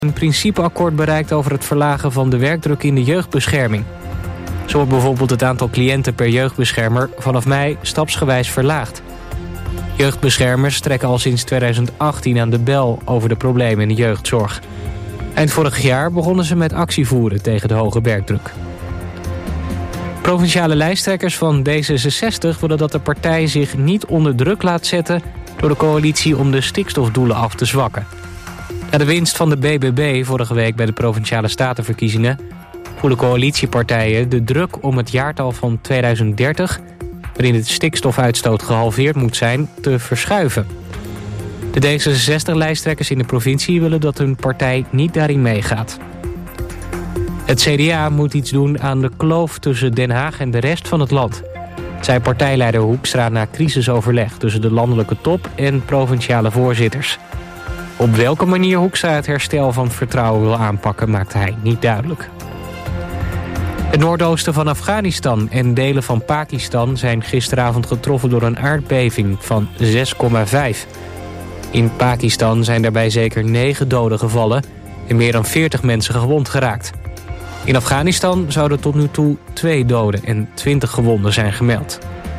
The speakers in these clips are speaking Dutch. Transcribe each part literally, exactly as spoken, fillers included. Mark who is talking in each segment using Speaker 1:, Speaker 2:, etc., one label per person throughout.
Speaker 1: een principeakkoord bereikt over het verlagen van de werkdruk in de jeugdbescherming. Zo wordt bijvoorbeeld het aantal cliënten per jeugdbeschermer vanaf mei stapsgewijs verlaagd. Jeugdbeschermers trekken al sinds tweeduizend achttien aan de bel over de problemen in de jeugdzorg. Eind vorig jaar begonnen ze met actie voeren tegen de hoge werkdruk. Provinciale lijsttrekkers van D zesenzestig willen dat de partij zich niet onder druk laat zetten door de coalitie om de stikstofdoelen af te zwakken. Na de winst van de B B B vorige week bij de Provinciale Statenverkiezingen voelen coalitiepartijen de druk om het jaartal van tweeduizend dertig... waarin de stikstofuitstoot gehalveerd moet zijn, te verschuiven. De D zesenzestig-lijsttrekkers in de provincie willen dat hun partij niet daarin meegaat. Het C D A moet iets doen aan de kloof tussen Den Haag en de rest van het land, zei partijleider Hoekstra na crisisoverleg tussen de landelijke top en provinciale voorzitters. Op welke manier Hoekstra het herstel van vertrouwen wil aanpakken, maakte hij niet duidelijk. Het noordoosten van Afghanistan en delen van Pakistan zijn gisteravond getroffen door een aardbeving van zes komma vijf. In Pakistan zijn daarbij zeker negen doden gevallen en meer dan veertig mensen gewond geraakt. In Afghanistan zouden tot nu toe twee doden en twintig gewonden zijn gemeld.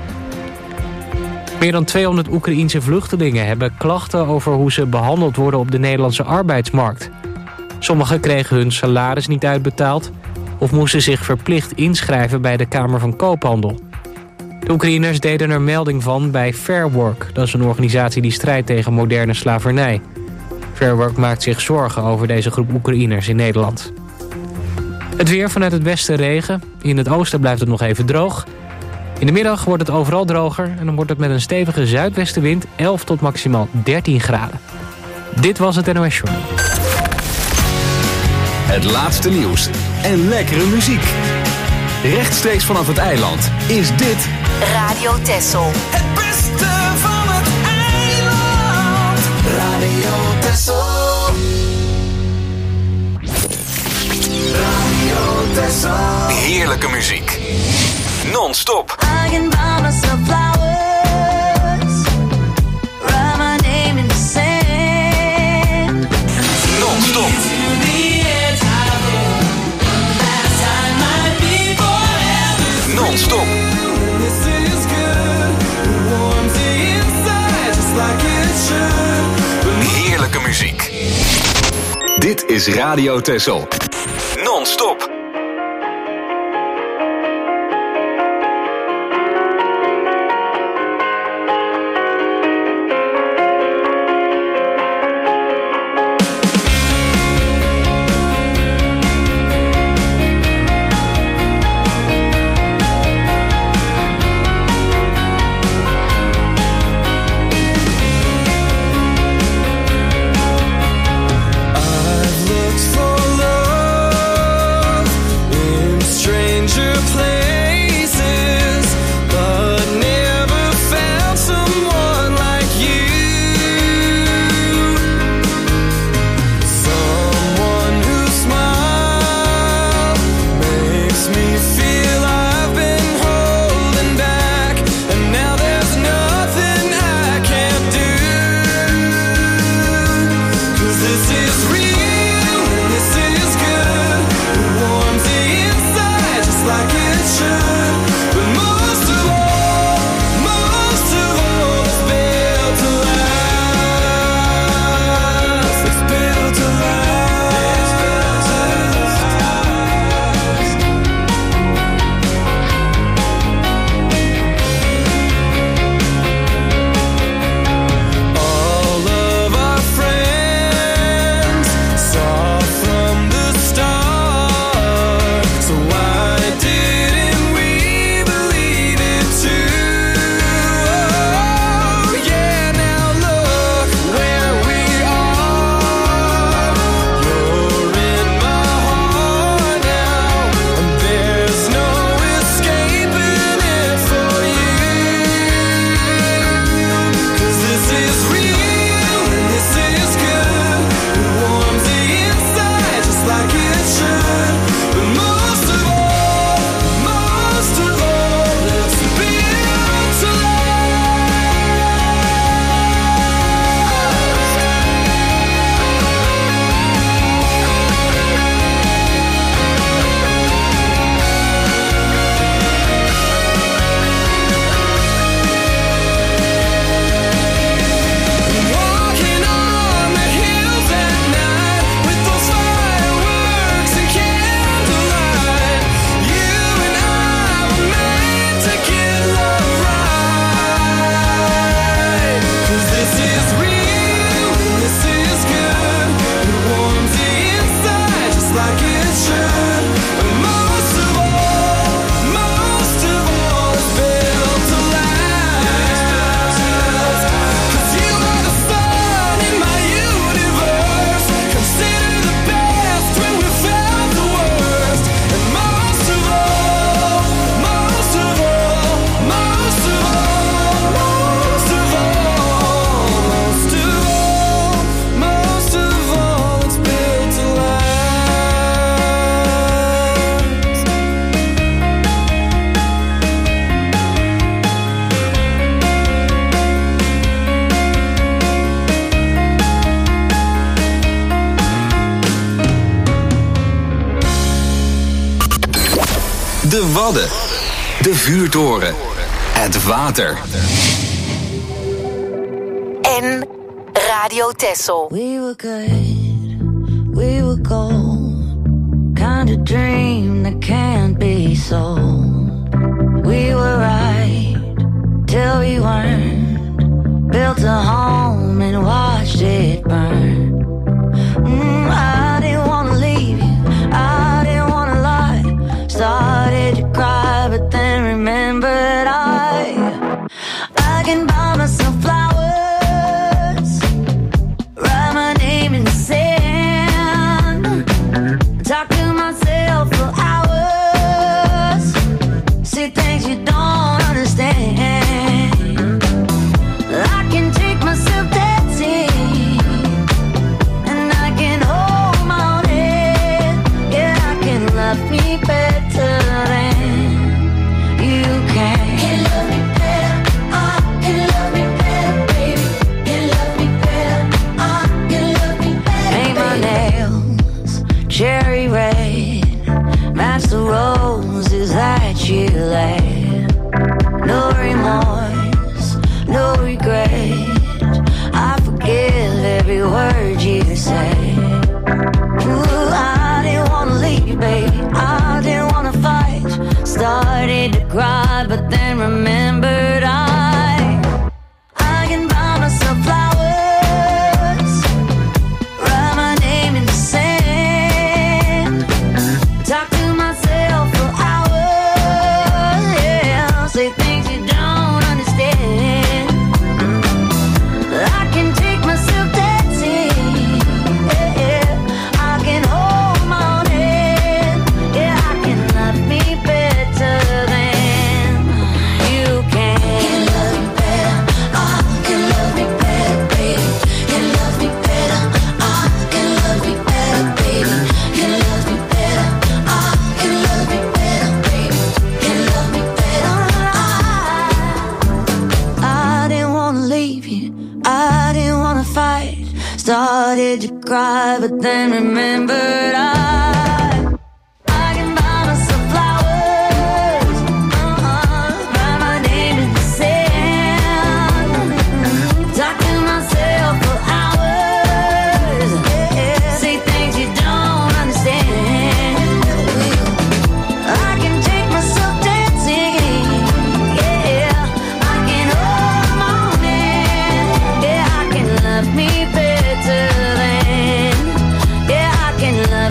Speaker 1: Meer dan tweehonderd Oekraïense vluchtelingen hebben klachten over hoe ze behandeld worden op de Nederlandse arbeidsmarkt. Sommigen kregen hun salaris niet uitbetaald of moesten zich verplicht inschrijven bij de Kamer van Koophandel. De Oekraïners deden er melding van bij Fair Work. Dat is een organisatie die strijdt tegen moderne slavernij. Fair Work maakt zich zorgen over deze groep Oekraïners in Nederland. Het weer vanuit het westen regen. In het oosten blijft het nog even droog. In de middag wordt het overal droger en dan wordt het met een stevige zuidwestenwind elf tot maximaal dertien graden. Dit was het N O S Journal.
Speaker 2: Het laatste nieuws en lekkere muziek. Rechtstreeks vanaf het eiland is dit
Speaker 3: Radio Texel.
Speaker 4: Het beste van het eiland. Radio Texel. Radio Texel.
Speaker 2: heerlijke muziek. Non-stop.
Speaker 3: I can buy myself flowers, write my name in the sand.
Speaker 2: Non-stop. Non-stop. Heerlijke muziek. Dit is Radio Texel. Non-stop.
Speaker 4: I've looked for love
Speaker 2: De Wadden. De vuurtoren. Het water.
Speaker 5: En Radio Texel.
Speaker 3: We were good, we were gold. Kind of dream that can't be sold. We were right till we weren't. Built a home and watched it burn. Mm, I didn't wanna leave you, I didn't wanna lie. Started to cry, but then remembered I I can buy myself flowers, write my name in the sand, talk to myself for hours, see things you don't understand. I can take myself dancing, and I can hold my own head. Yeah, I can love me better than you can. Can love me better, I can love me better, baby. Can love me better, I can love me better. Paint my nails cherry red, match the roses that you laid. No remorse, no regret. I forgive every word you say. Ooh, I didn't wanna leave you, baby. I didn't wanna fight. Started to cry, but then remembered I I can buy myself flowers, write my name in the sand, talk to myself for hours, yeah, say things you don't understand. I can take myself dancing, yeah, yeah. I can hold my own head, yeah, I can love me better than you can. Can love me better, I can love me better, baby. Can love me better, I can love me better, baby. Can love me better, I can love me better, baby. Can love me better, I I didn't wanna leave you, I didn't wanna fight. Started to cry, but then remembered I I can buy myself flowers, uh-uh, write my name in the sand, talk to myself for hours, yeah, say things you don't understand. I can take myself dancing, yeah, I can hold my own hand, yeah, I can love me better than, yeah, I can love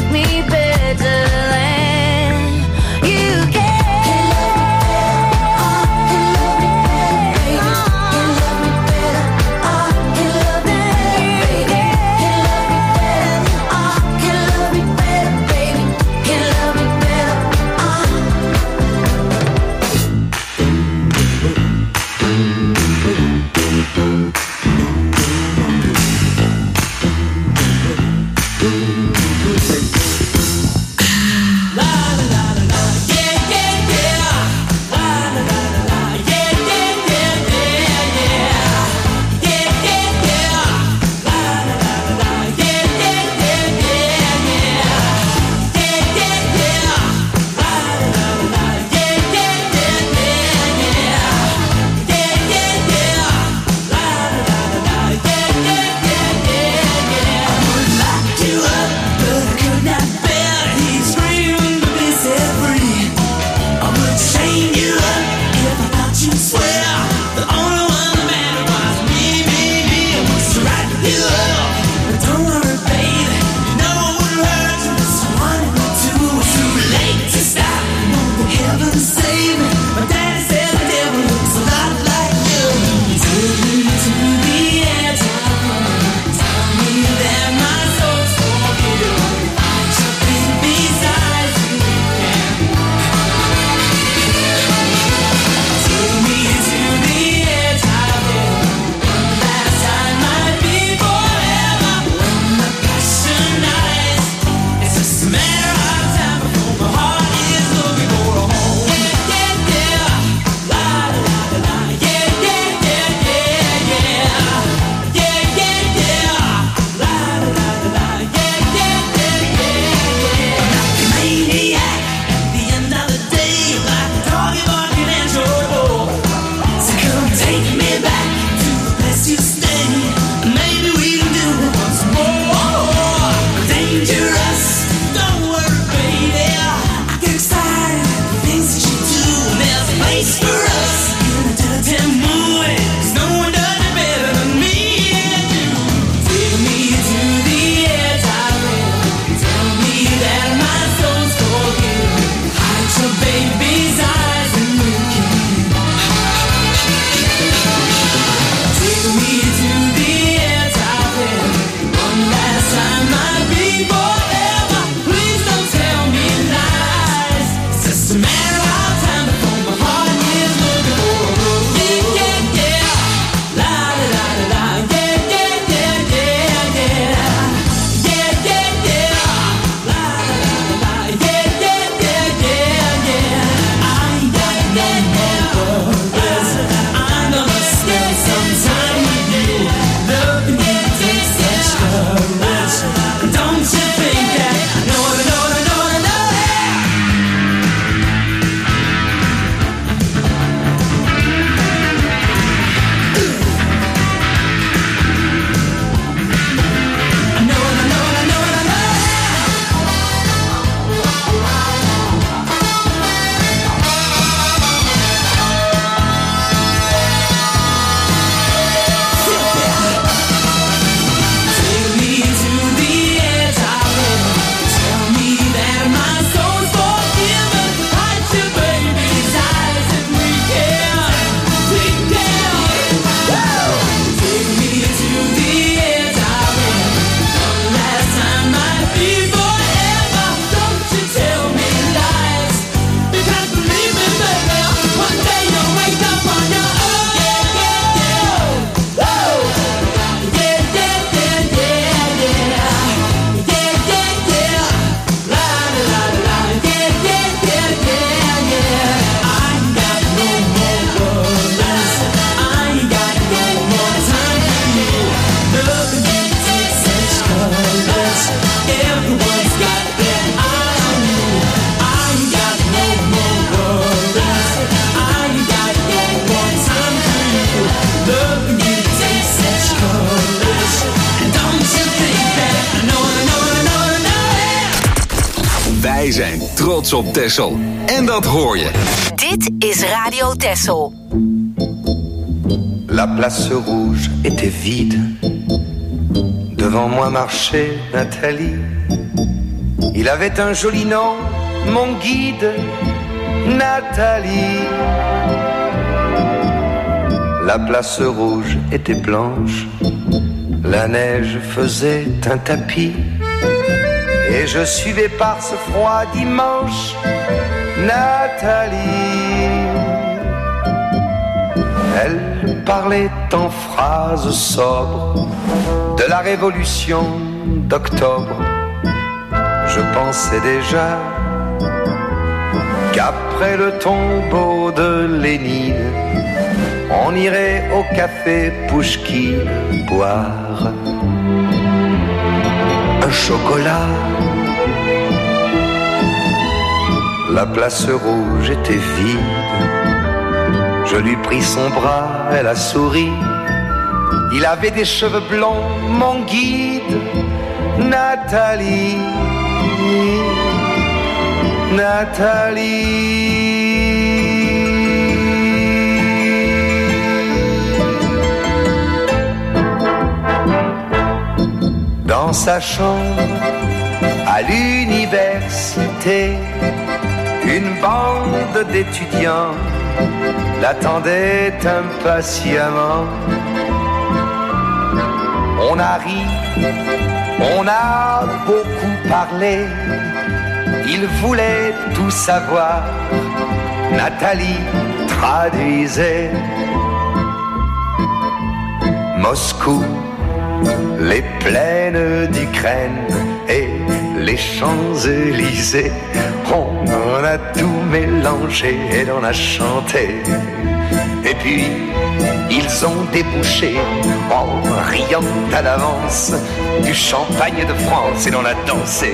Speaker 2: Wij zijn trots op Texel. En dat hoor je.
Speaker 5: Dit is Radio Texel.
Speaker 6: La place rouge était vide. Devant moi marchait Nathalie. Il avait un joli nom, mon guide, Nathalie. La place rouge était blanche. La neige faisait un tapis. Et je suivais par ce froid dimanche Nathalie. Elle parlait en phrases sobres de la révolution d'octobre. Je pensais déjà qu'après le tombeau de Lénine, on irait au café Pouchkine boire un chocolat. La place rouge était vide. Je lui pris son bras, elle a souri. Il avait des cheveux blonds, mon guide, Nathalie. Nathalie. Dans sa chambre, à l'université, une bande d'étudiants l'attendait impatiemment. On a ri, on a beaucoup parlé. Il voulait tout savoir. Nathalie traduisait. Moscou, les plaines d'Ukraine et les Champs-Élysées. On en a tout mélangé et on a chanté. Et puis ils ont débouché en riant à l'avance du champagne de France et l'on a dansé.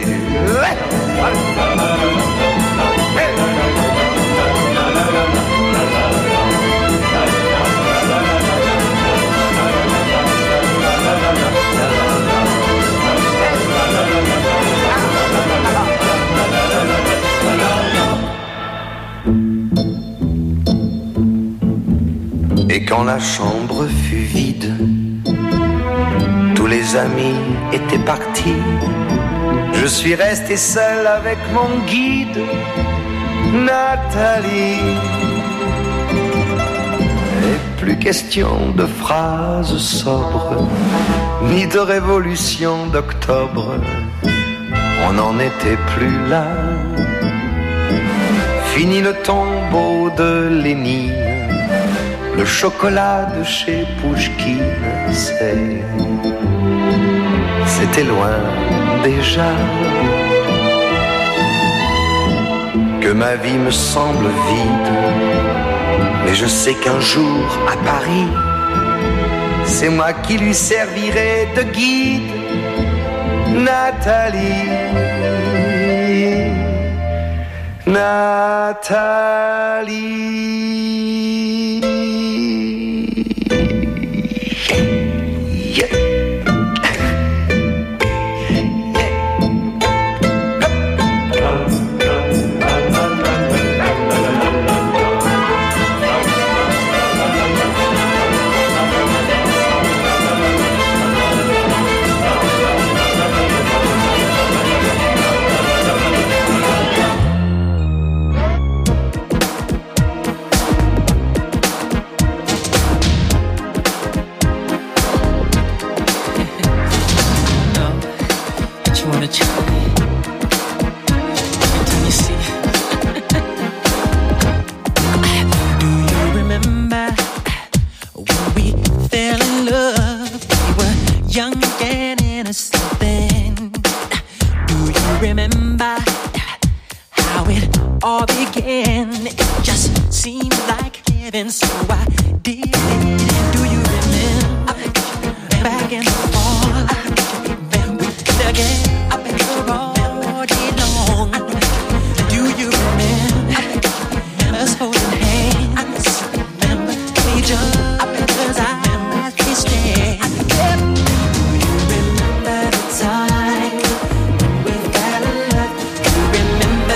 Speaker 6: Et quand la chambre fut vide, tous les amis étaient partis. Je suis resté seul avec mon guide, Nathalie. Et plus question de phrases sobres, ni de révolution d'octobre. On n'en était plus là. Fini le tombeau de Lénine. Le chocolat de chez Pouchkine, c'est... c'était loin déjà. Que ma vie me semble vide, mais je sais qu'un jour à Paris, c'est moi qui lui servirai de guide, Nathalie. Nathalie.
Speaker 7: Remember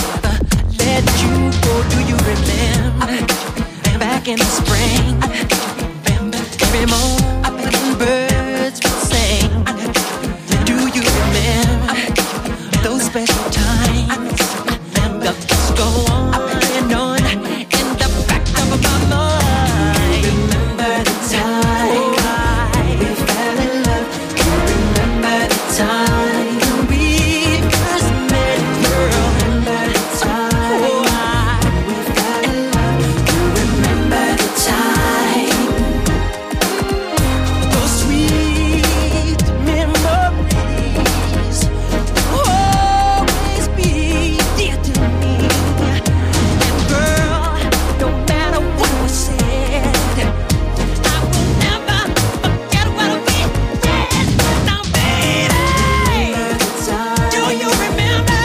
Speaker 7: let you go. Do you remember back in the spring? Every morning birds would sing. Do you remember those special times? The thoughts go on and on in the back of my mind. Remember the time we fell in love. Remember the time we first met, girl. Remember the time we fell in love. Remember the time. Those sweet memories always be dear to me. And girl, no matter what was said, I will never forget what we did. Now, baby, do you remember?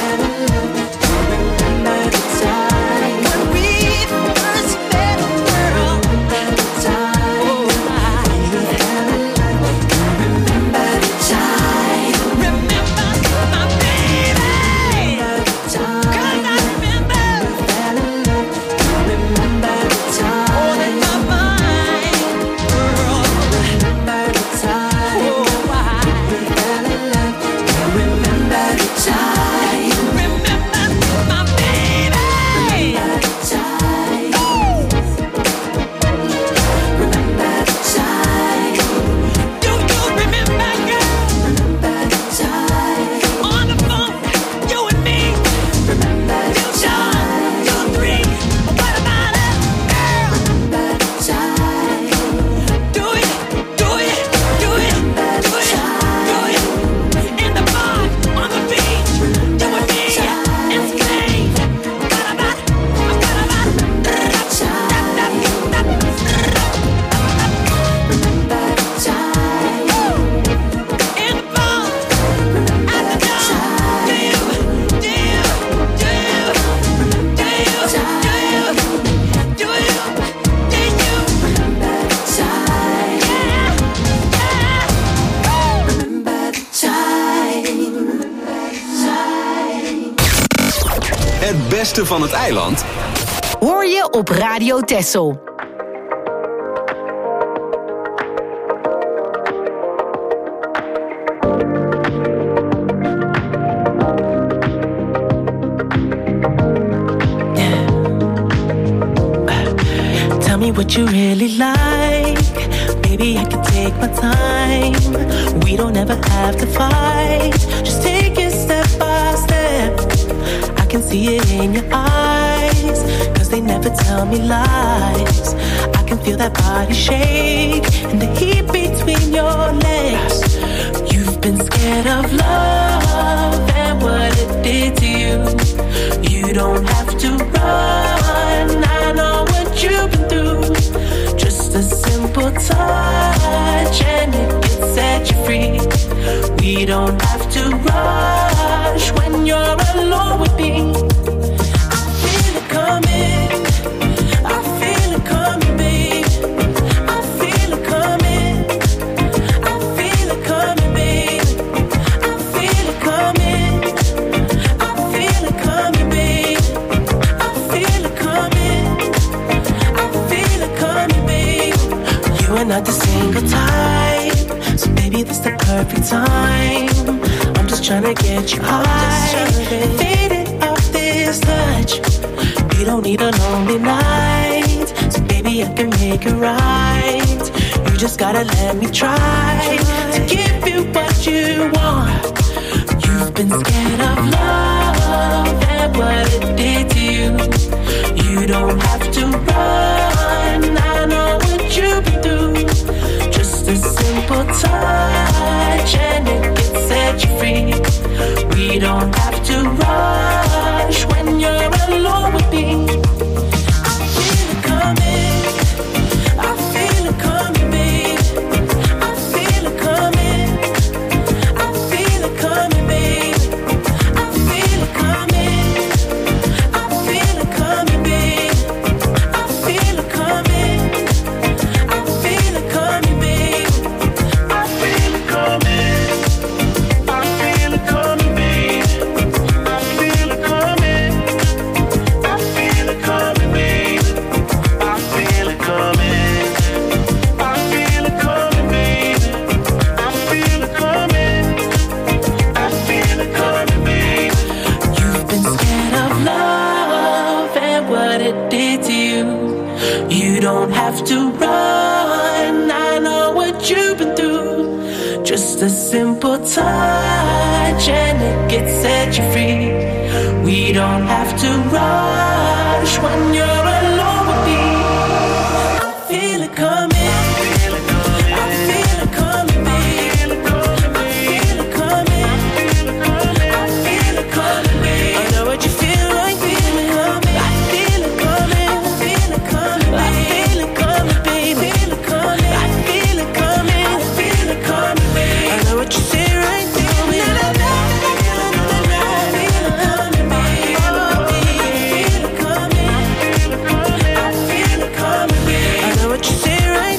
Speaker 7: Remember the time when we first met, girl. Remember the time. Remember the time. Remember my baby. Cause I remember. Remember the time. All in my mind, girl. Remember the time. Oh, I fell in love. Remember the time. Remember my baby. Remember the time. Remember the time. Do you remember, girl? Remember the time. On the phone, you and me. Remember the time. Two, three. What about it, girl? Remember the time. Do it, do it, do it, do it, do it. In the bar, on the beach, you and me in Spain. What about, what about? Remember the time. Remember the time. In the bar, at the door. Do you, do you, do you, do you, do you, do you, do you? Remember the time. Yeah, yeah. Remember the time.
Speaker 2: Het beste van het eiland
Speaker 5: Hoor je op Radio Texel.
Speaker 7: Tell me what you really like. Baby, I can take my time. We don't ever have to fight. Just take it step by step. I can see it in your eyes. Cause they never tell me lies. I can feel that body shake and the heat between your legs. You've been scared of love and what it did to you. You don't have to run. I know what you've been through. Just a simple touch and it can set you free. We don't have to rush when you're alone with me. I feel it coming. I feel it coming, babe. I feel it coming. I feel it coming, babe. I feel it coming. I feel it coming, babe. I feel it coming. I feel it coming, babe. You are not the single type, so baby, this the perfect time. I'm just tryna get you high, faded off this touch. We don't need a lonely night, so baby, I can make it right. You just gotta let me try to give you what you want. You've been scared of love and what it did to you. You don't have to run. I know what you've been through. Just a simple touch and it can set you free. We don't have to rush when you're alone with me. I feel it coming. I feel it coming, babe. I feel it coming. I feel it coming, babe. I feel it coming. You don't have to run, I know what you've been through. Just a simple touch and it gets set you free. We don't have to rush when you're alone with me. I feel it coming. What you say right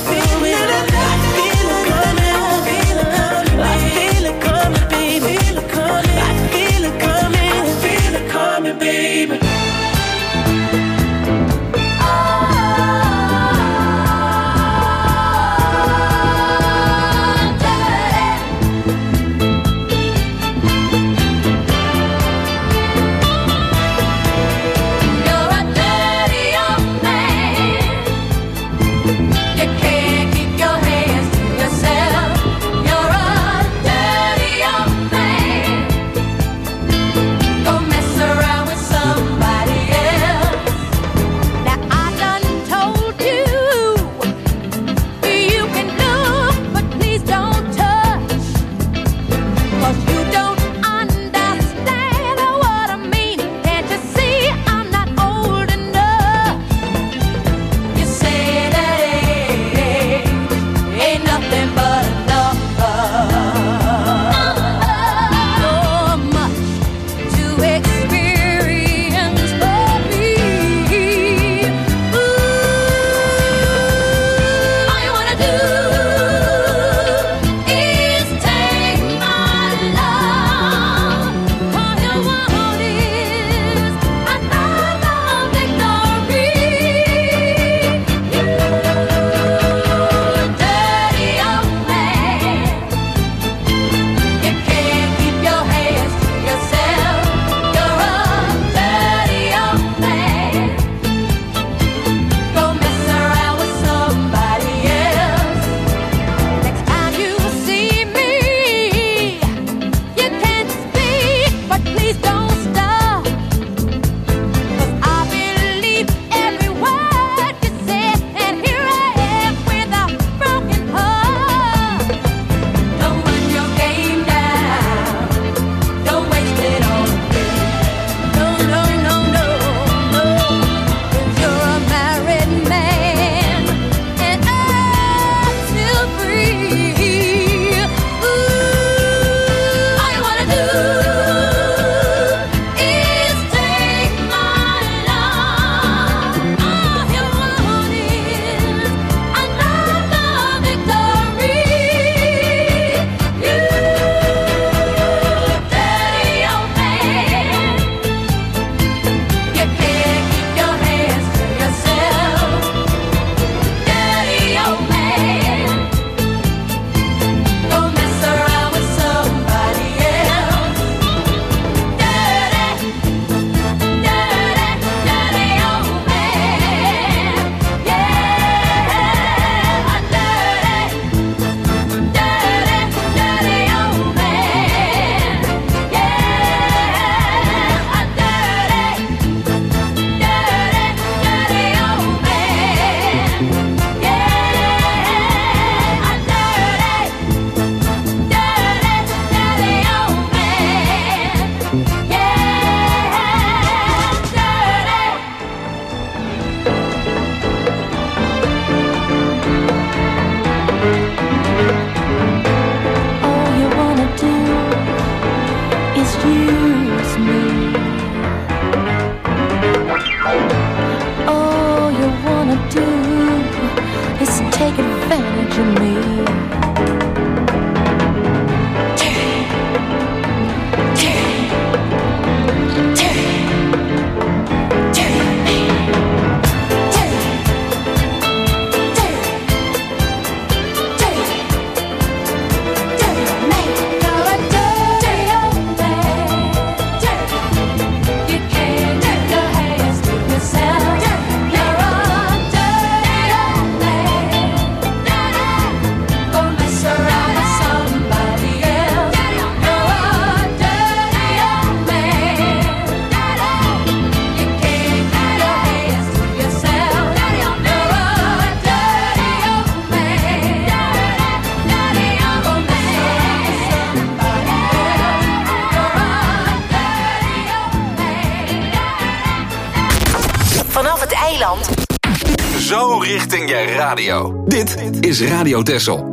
Speaker 5: vanaf het eiland.
Speaker 2: Zo richting je radio. Dit is Radio Texel.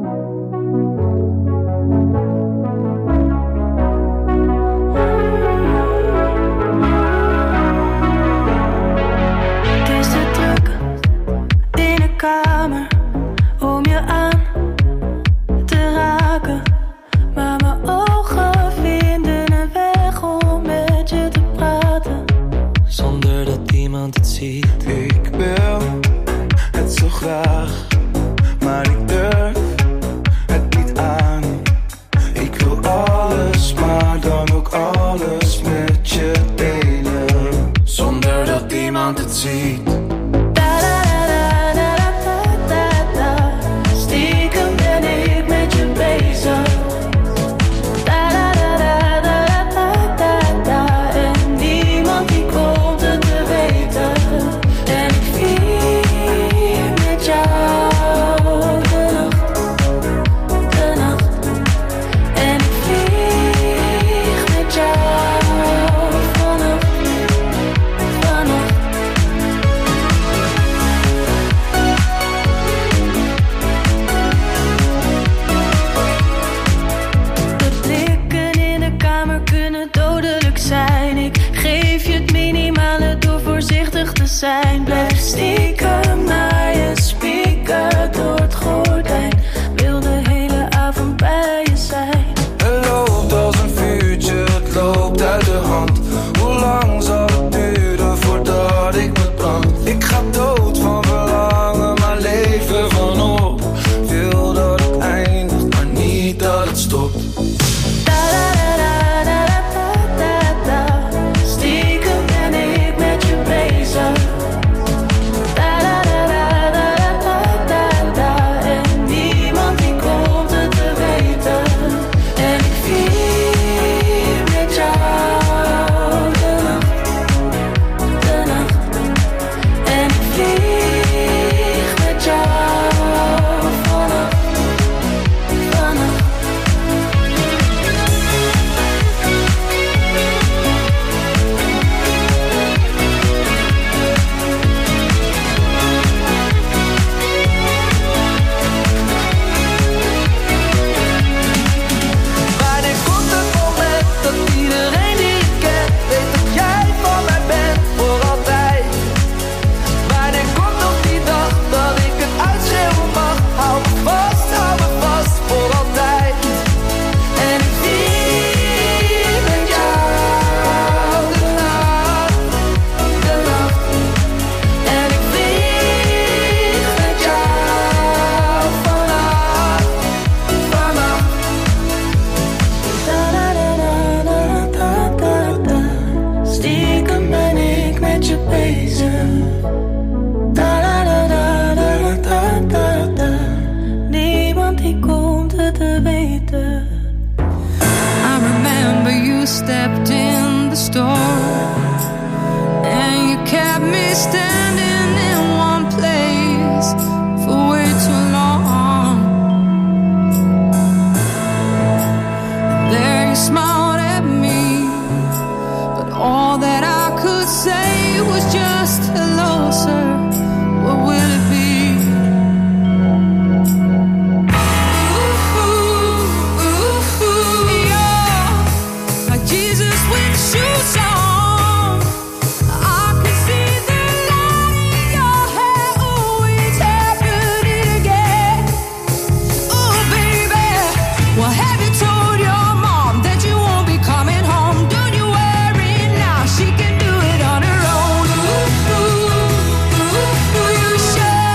Speaker 4: Ik wil het zo graag, maar ik durf het niet aan. Ik wil alles, maar dan ook alles met je delen, zonder dat iemand het ziet. Stiekem ben ik met je bezig. Zijn. Blijf stiekem naar je spieken door het gordijn. Wil de hele avond bij je zijn. Het loopt als een vuurtje, het loopt uit de hand. Hoe lang zal het duren voordat ik me brand? Ik ga dood van verlangen, maar leven vanop. Wil dat het eindigt, maar niet dat het stopt. Stiekem ben ik met je bezig.
Speaker 8: She can do it on her own. Ooh, ooh, ooh, you should.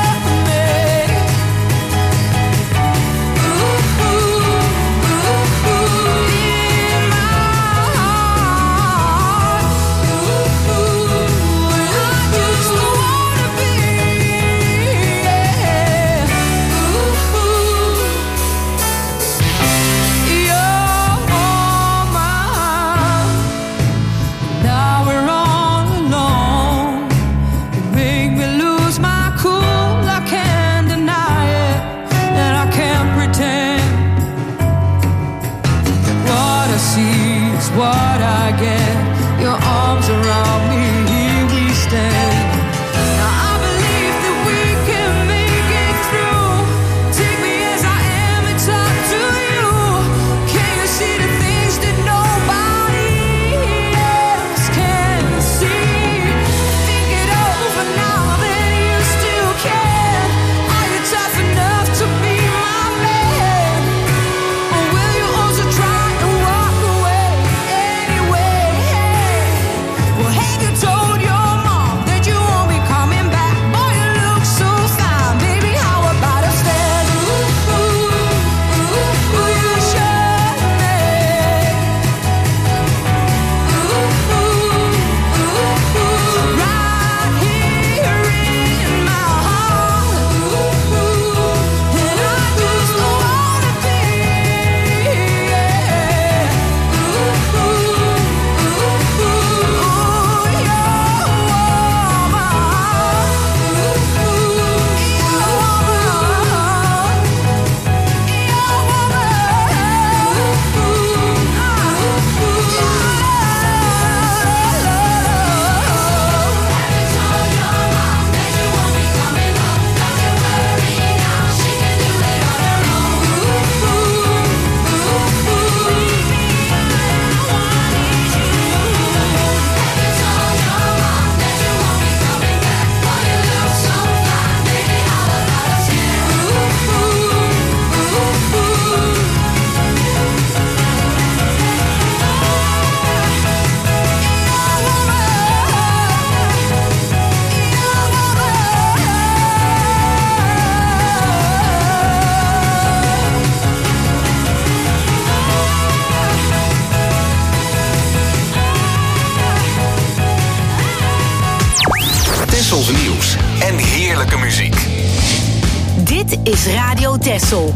Speaker 2: Tessels nieuws en heerlijke muziek.
Speaker 5: Dit is Radio Tessel.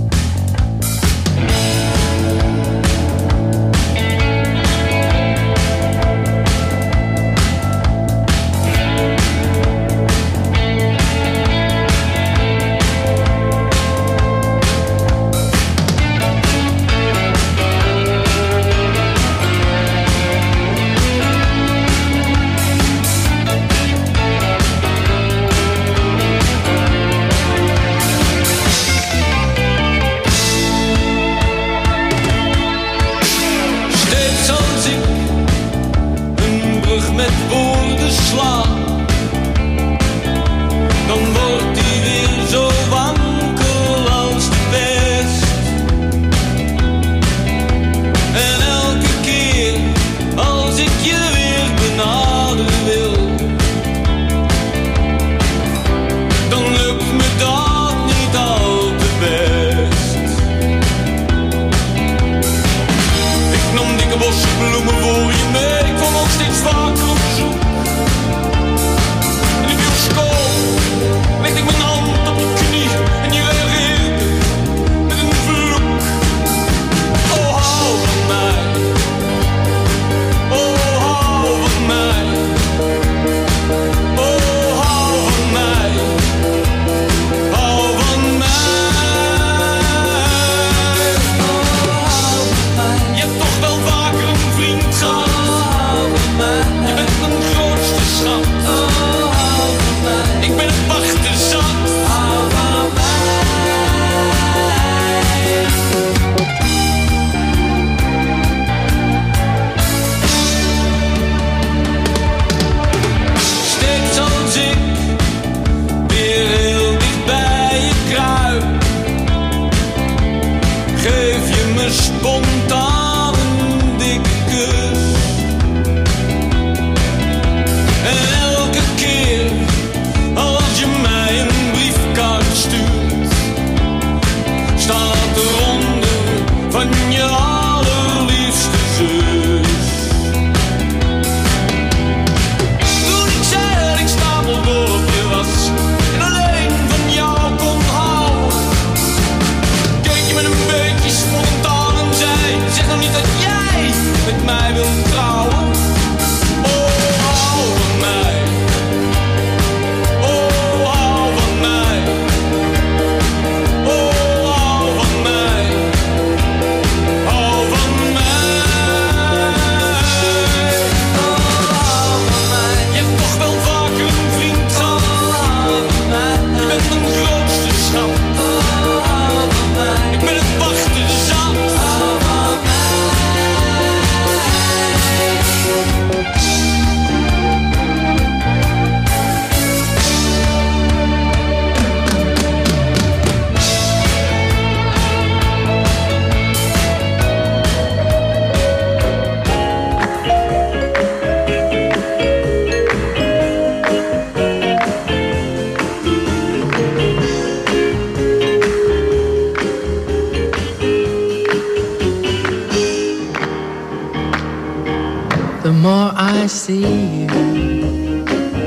Speaker 8: I see you,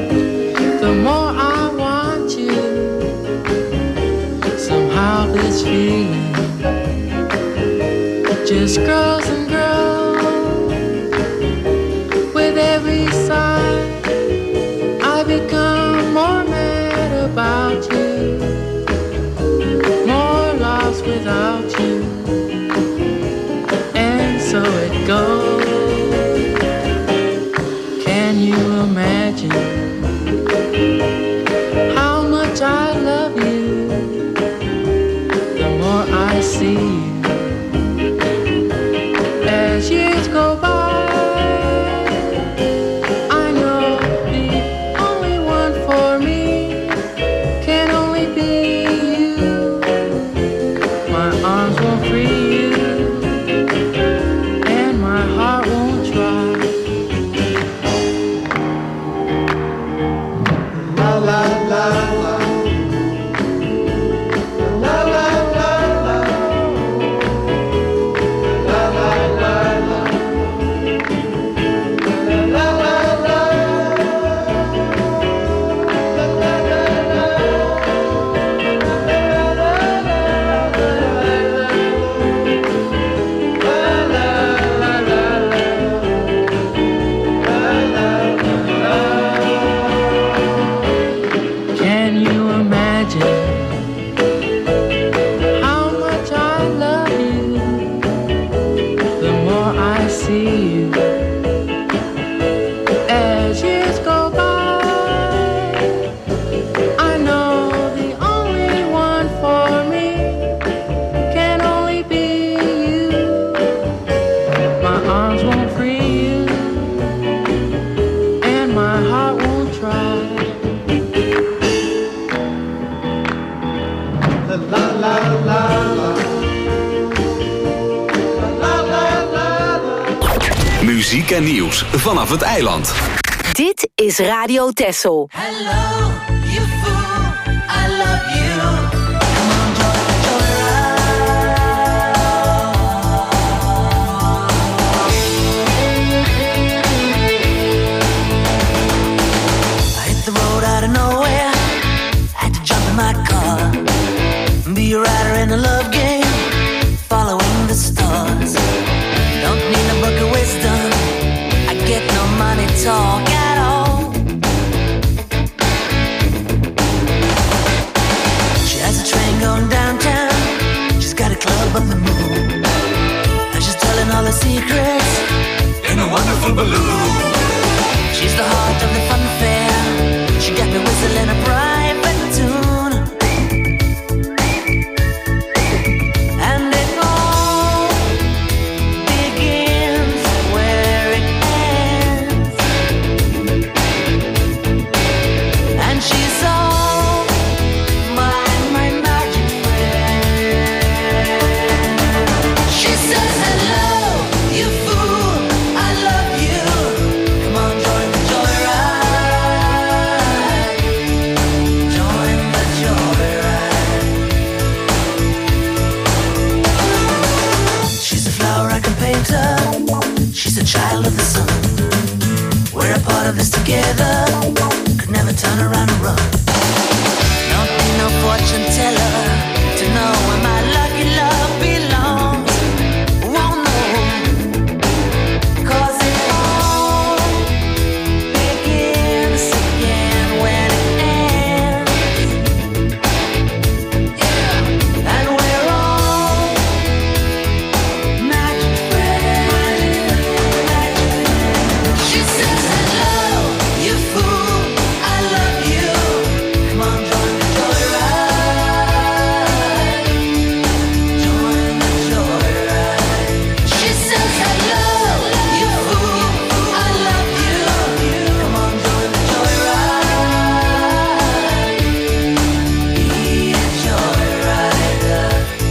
Speaker 8: the more I want you. Somehow this feeling just grows and grows. With every sigh, I become more mad about you, more lost without you, and so it goes. Imagine how much I love you, the more I see you. As years go by, I know the only one for me can only be you. My arms won't free you, and my heart won't try.
Speaker 2: en nieuws vanaf het eiland.
Speaker 5: Dit is Radio Texel.
Speaker 4: Hello, you fool, I love you. Come on, join the I hit the road out of nowhere, had to jump in my car, be a rider in a love game, following the stars. Don't need a book of wisdom, I get no money talk at all. She has a train going downtown, she's got a club on the moon, and she's telling all her secrets in a wonderful balloon. She's the heart of the fun fair, she got me whistling a private tune. And it all begins where it ends, and she's all my, my magic friend. She says, hello, you fool, I love you. Come on, join the joyride. Join the joyride. She's a flower I can paint her. She's a child of the sun. We're a part of this together. Could never turn around and run. Don't need no fortune teller to know where my lucky love belongs. Won't know, 'cause it all begins again when it ends. Yeah, and we're all magic friends. She says, hello, you fool, I love you. Come on, join the joyride. Join the joyride. She says, hello, you fool, I love you. Come on, join the joyride. Be a joyrider.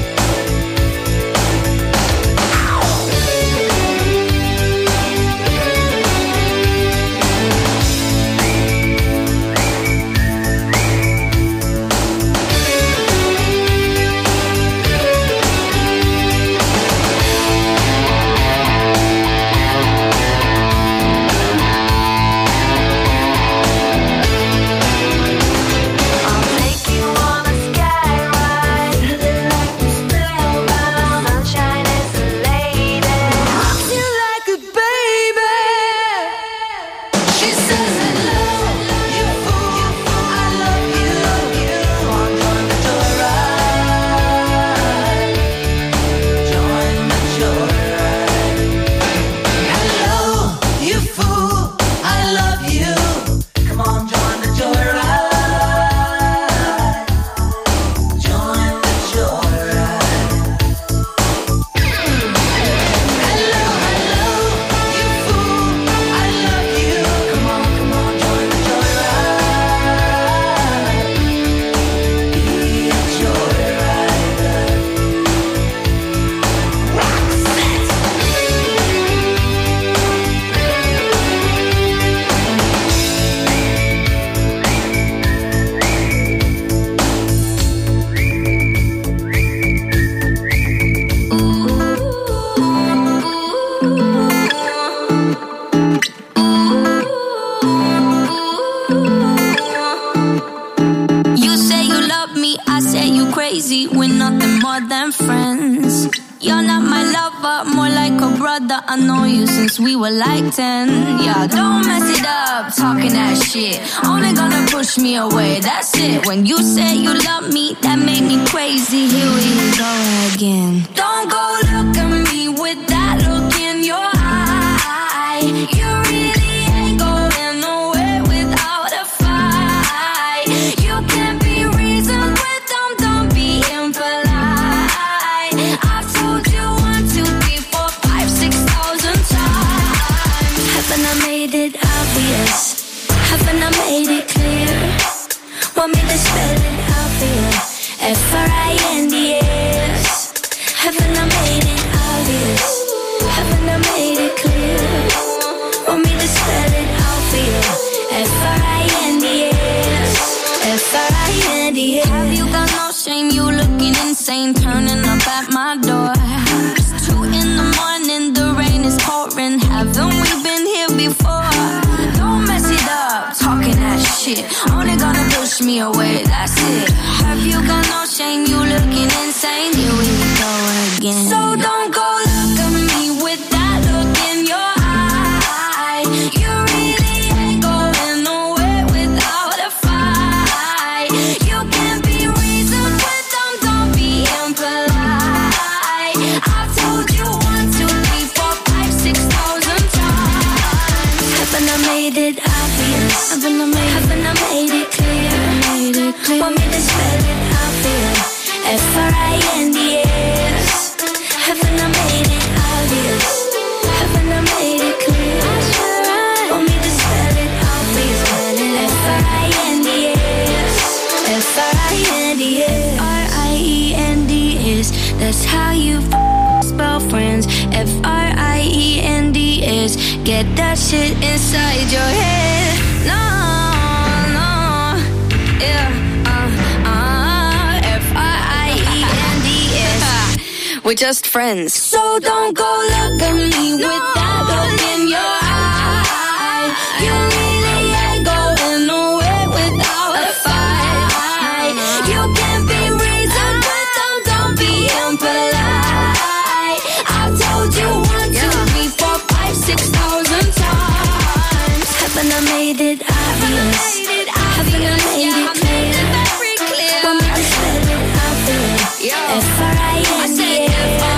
Speaker 4: I'll take you on a sky ride, like the spellbound sunshine is a lady. Rocks you like a baby. She says, hello, you fool, I love you. Come on, join the joyride. Join the joyride. Hello, you fool, I love you. Come on, join the joyride. Join the joyride. Hello, hello, you fool, I love you. Come on, come on, join the joyride. Be a joyrider.
Speaker 9: You say you love me, I say you crazy. We're nothing more than friends. You're not my lover, more like a brother. I know you since we were like ten. Yeah, don't mess it up, talking that shit. Only gonna push me away, that's it. When you say you love me, that made me crazy. Here we go again. Don't go look at me with that look in your eye. You really ain't going nowhere without a fight. You can't be reasoned with them, don't be impolite. I've told you one, two, three, four, five, six thousand times. Haven't I made it obvious? Haven't I made it clear? Want me to spell it out for you? F R I N D S. Haven't I made it obvious? Haven't I made it clear? F R I N D S. F R I N D S. Have you got no shame? You looking insane, turning up at my door. It's two in the morning, the rain is pouring. Haven't we been here before? Don't mess it up, talking that shit. Only gonna push me away, that's it. Have you got no shame? You looking insane. Here we go again. So don't go look at me with that look in your eye. You really ain't going nowhere without a fight. You can be reasoned with them, don't be impolite. I've told you one, two, three, four, five, six thousand times. Haven't I made it obvious? Haven't I made, haven't I made it clear? Made it clear. Want me to spell it obvious? F R I N D S. Haven't I made it obvious? Haven't I made it clear? Want me to spell it obvious? F R I N D S. F R I N D S. R I E N D S. That's how you f- spell friends. F R I E N D S. Get that shit inside your head. No, no, yeah. We're just friends. So don't go look at me no. with that look in your eye. You really ain't going nowhere without a fight. You can be reasoned with them, don't be impolite. I've told you one, two, three, four, five, six thousand times. Haven't I made it obvious? Haven't I made it clear? Want me to spell it obvious? F R I N D S.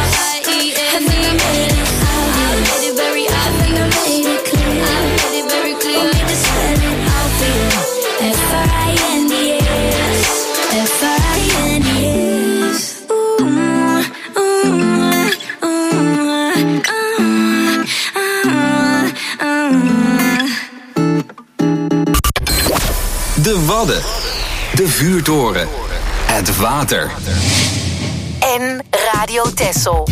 Speaker 2: De Wadden. De Vuurtoren. Het water.
Speaker 5: En Radio Texel.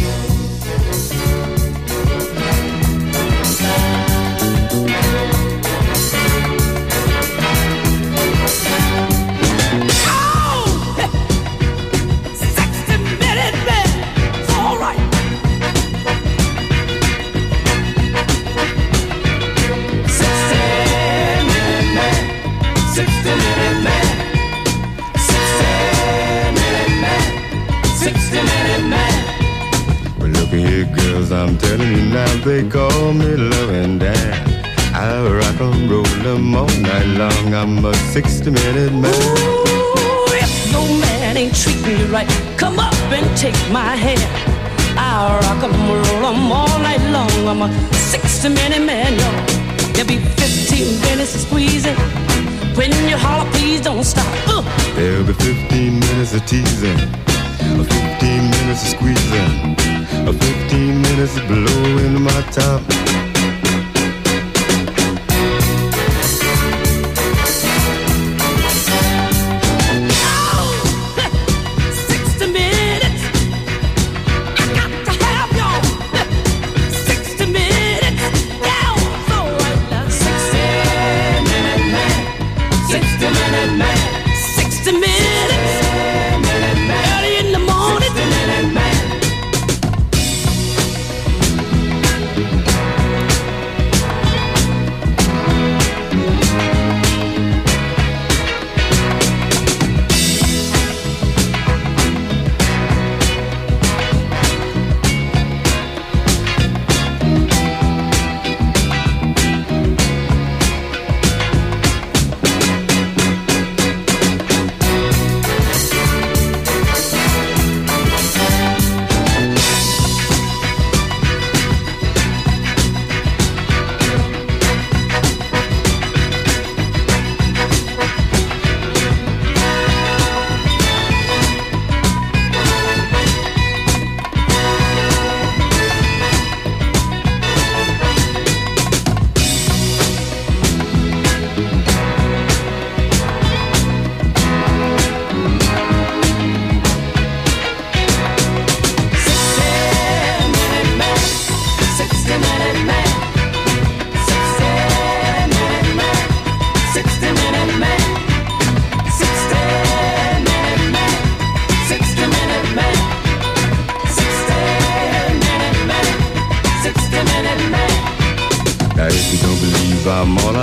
Speaker 10: I'm telling you now, they call me loving Dan. I rock and roll them all night long. I'm a sixty-minute man.
Speaker 11: Ooh, if no man ain't treating you right, come up and take my hand. I rock and roll them all night long. I'm a sixty-minute man, y'all. There'll be fifteen minutes of squeezing. When you holler, please don't stop. Uh.
Speaker 10: There'll be fifteen minutes of teasing, fifteen minutes of squeezing, fifteen minutes of blowing my top.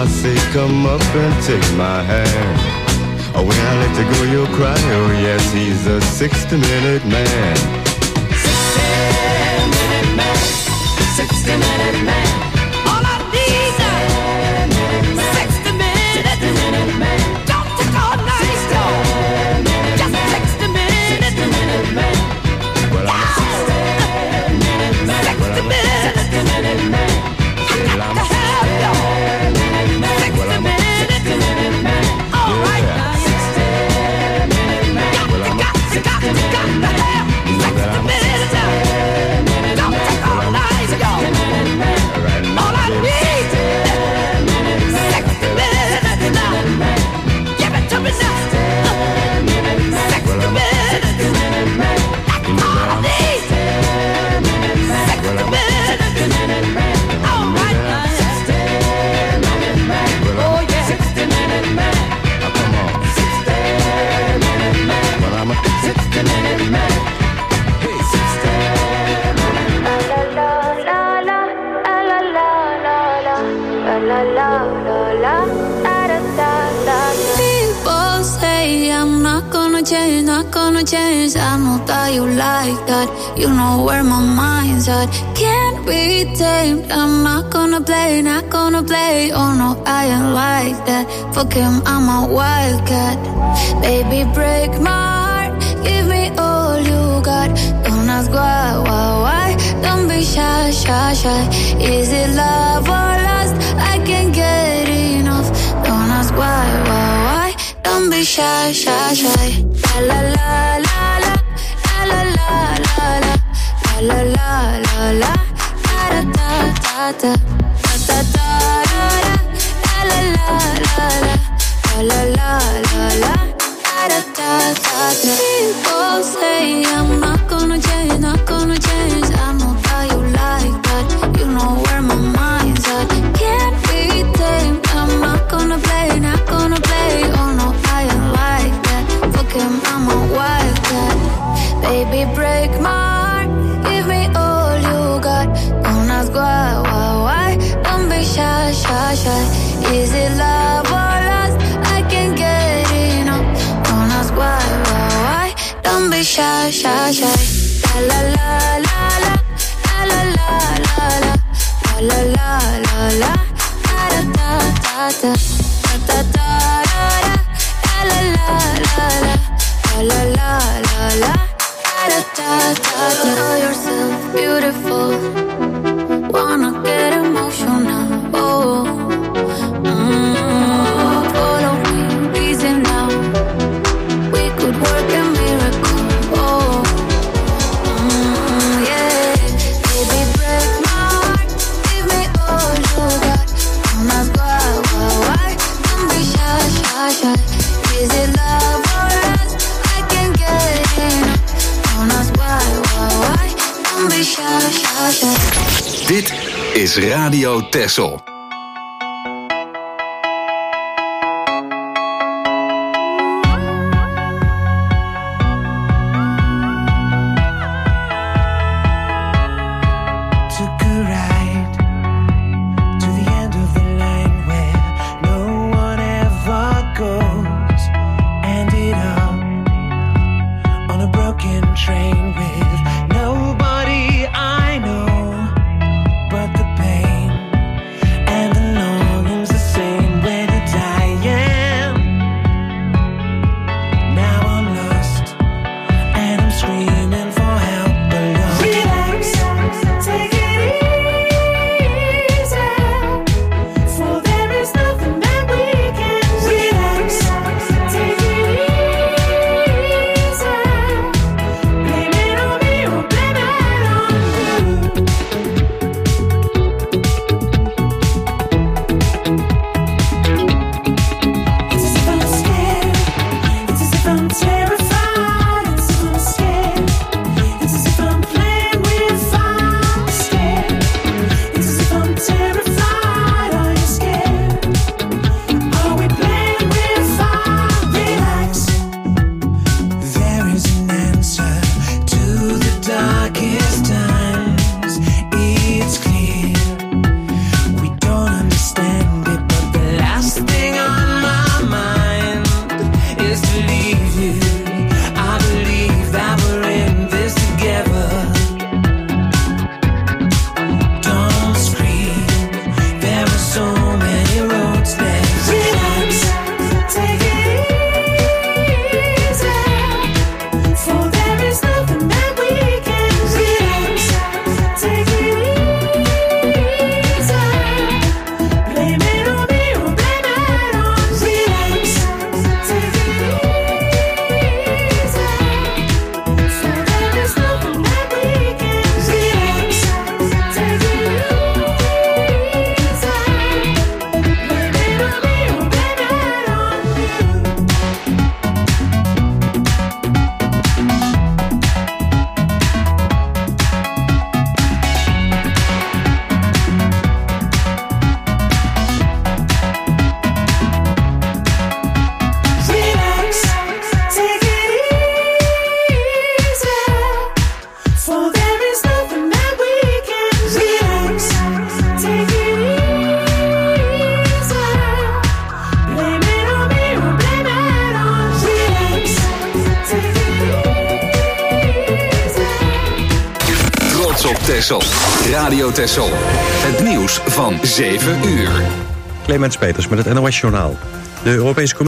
Speaker 10: I say come up and take my hand. Oh, when I let you go, you'll cry. Oh, yes, he's a sixty-minute man.
Speaker 11: sixty-minute man, sixty-minute man. All I need is sixty minutes, man. Don't take all night, y'all. Just sixty minutes, man.
Speaker 10: Well, I'm a sixty-minute man.
Speaker 11: sixty minutes, man. I got to have y'all. sixty minutes, man. All right, now. sixty minutes, man. Got to, got to, got to, got to have sixty minutes, y'all. Don't take all night, y'all. All I need is sixty minutes now. Give it to me now. sixty minutes. That's all I need. sixty minutes. All right, now. Oh, yeah. sixty minutes, man.
Speaker 10: Come on.
Speaker 11: sixty minutes, man.
Speaker 10: Well, I'm a
Speaker 11: sixty minutes, man. Hey, sixty minutes, man.
Speaker 9: People say I'm not gonna change, not gonna change. I know that you like that. You know where my mind's at. Can't be tamed. I'm not gonna play, not gonna play. Oh no, I ain't like that. Fuck him, I'm a wildcat. Baby, break my heart. Give me all you got. Don't ask why, why, why. Don't be shy, shy, shy. Is it love or lust? I can't get enough. Don't ask why, why, why. Don't be shy, shy, shy. La la la la la la la la la la la la la da da da da da da da la la la la la la la la da da da da. People say I'm not gonna change, not gonna change. I know that you like that. You know where my mind's at. Can't be tamed. I'm not gonna play, not gonna play. Oh no, I ain't like that. Fuck him, I'm a wildcat. Baby, break my heart. Give me all you got. Don't ask why, why, why. Don't be shy, shy, shy. Is it love or lust? I can't get enough. Don't ask why, why, why. Don't be shy, shy, shy. La la la la la la la la la la la la la da da da da da da da la la la la la la la la da da da da. Know yourself beautiful. Wanna get emotional. Oh, mm, follow me, reason now. We could work a miracle. Oh, mm, yeah. Baby, break my heart. Give me all you got. Don't ask why, why, why. Don't be shy, shy, shy. Is it love or lust? I can't get enough. Don't ask why, why, why. Don't be shy, shy, shy.
Speaker 2: Dit is Radio Texel.
Speaker 12: Took a ride to the end of the line where no one ever goes. Ended up on a broken train with nobody I know but the pain
Speaker 2: Texel. Radio Texel. Het nieuws van zeven uur.
Speaker 13: Clemens Peters met het N O S Journaal. De Europese Commissie